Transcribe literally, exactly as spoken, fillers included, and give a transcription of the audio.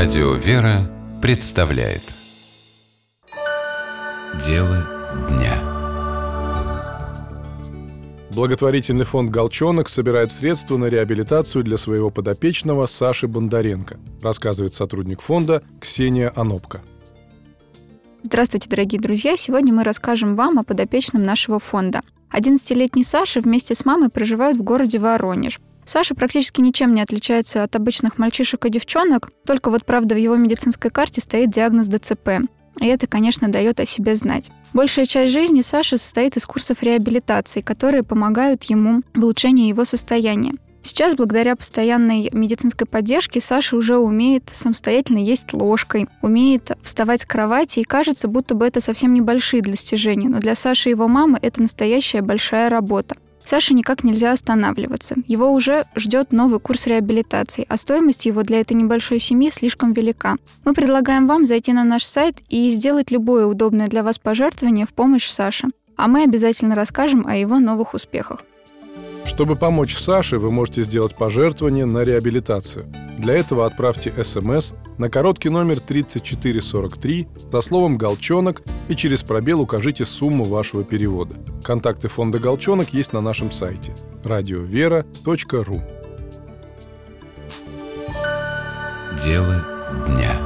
Радио «Вера» представляет Дело дня. Благотворительный фонд «Голчонок» собирает средства на реабилитацию для своего подопечного Саши Бондаренко, рассказывает сотрудник фонда Ксения Анопко. Здравствуйте, дорогие друзья! Сегодня мы расскажем вам о подопечном нашего фонда. одиннадцатилетний Саша вместе с мамой проживают в городе Воронеж. Саша практически ничем не отличается от обычных мальчишек и девчонок, только вот, правда, в его медицинской карте стоит диагноз ДЦП. И это, конечно, дает о себе знать. Большая часть жизни Саши состоит из курсов реабилитации, которые помогают ему в улучшении его состояния. Сейчас, благодаря постоянной медицинской поддержке, Саша уже умеет самостоятельно есть ложкой, умеет вставать с кровати, и кажется, будто бы это совсем небольшие достижения, но для Саши и его мамы это настоящая большая работа. Саше никак нельзя останавливаться. Его уже ждет новый курс реабилитации, а стоимость его для этой небольшой семьи слишком велика. Мы предлагаем вам зайти на наш сайт и сделать любое удобное для вас пожертвование в помощь Саше. А мы обязательно расскажем о его новых успехах. Чтобы помочь Саше, вы можете сделать пожертвование на реабилитацию. Для этого отправьте СМС на короткий номер тридцать четыре сорок три со словом «Голчонок» и через пробел укажите сумму вашего перевода. Контакты фонда «Голчонок» есть на нашем сайте радио вера точка ру. Дело дня.